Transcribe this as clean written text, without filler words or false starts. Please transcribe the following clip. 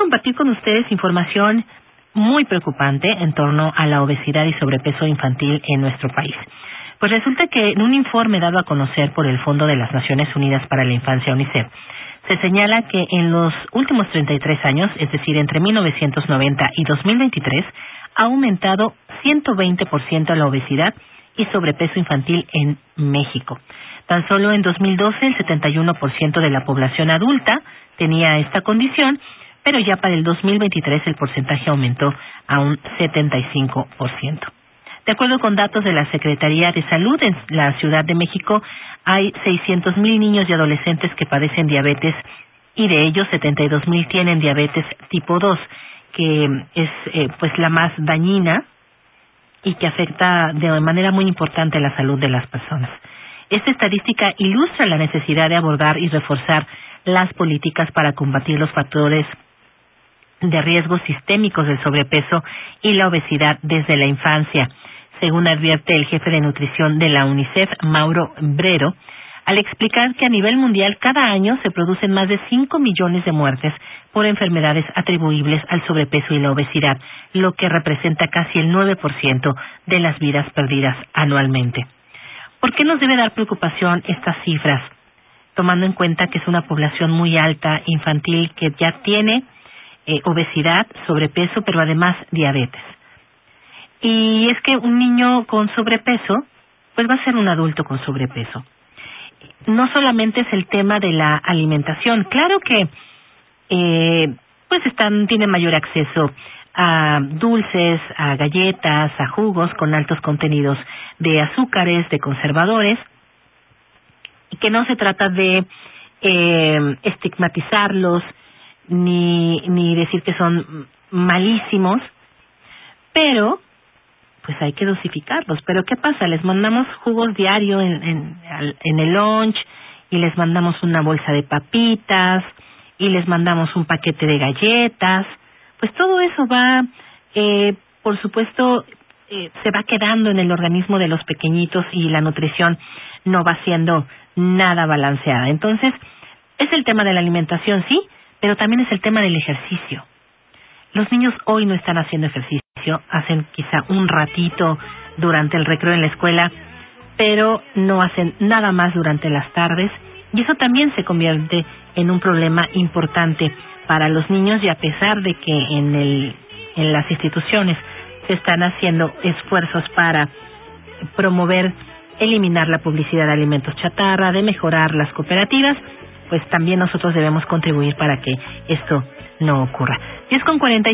compartir con ustedes información muy preocupante en torno a la obesidad y sobrepeso infantil en nuestro país. Pues resulta que en un informe dado a conocer por el Fondo de las Naciones Unidas para la Infancia, UNICEF, se señala que en los últimos 33 años, es decir, entre 1990 y 2023, ha aumentado 120% la obesidad y sobrepeso infantil en México. Tan solo en 2012 el 71% de la población adulta tenía esta condición, pero ya para el 2023 el porcentaje aumentó a un 75%. De acuerdo con datos de la Secretaría de Salud, en la Ciudad de México hay 600,000 niños y adolescentes que padecen diabetes y de ellos 72,000 tienen diabetes tipo 2, que es pues la más dañina y que afecta de manera muy importante la salud de las personas. Esta estadística ilustra la necesidad de abordar y reforzar las políticas para combatir los factores de riesgos sistémicos del sobrepeso y la obesidad desde la infancia, según advierte el jefe de nutrición de la UNICEF, Mauro Brero, al explicar que a nivel mundial cada año se producen más de 5 millones de muertes por enfermedades atribuibles al sobrepeso y la obesidad, lo que representa casi el 9% de las vidas perdidas anualmente. ¿Por qué nos debe dar preocupación estas cifras? Tomando en cuenta que es una población muy alta infantil que ya tiene obesidad, sobrepeso, pero además diabetes. Y es que un niño con sobrepeso, pues va a ser un adulto con sobrepeso. No solamente es el tema de la alimentación, claro que pues tienen mayor acceso a dulces, a galletas, a jugos con altos contenidos de azúcares, de conservadores, y que no se trata de estigmatizarlos ni decir que son malísimos, pero pues hay que dosificarlos. Pero ¿qué pasa? Les mandamos jugos diario en el lunch, y les mandamos una bolsa de papitas, y les mandamos un paquete de galletas. Pues todo eso va, por supuesto, se va quedando en el organismo de los pequeñitos y la nutrición no va siendo nada balanceada. Entonces, es el tema de la alimentación, sí, pero también es el tema del ejercicio. Los niños hoy no están haciendo ejercicio, hacen quizá un ratito durante el recreo en la escuela, pero no hacen nada más durante las tardes, y eso también se convierte en un problema importante para los niños, y a pesar de que en las instituciones se están haciendo esfuerzos para promover, eliminar la publicidad de alimentos chatarra, de mejorar las cooperativas, pues también nosotros debemos contribuir para que esto no ocurra. 10:40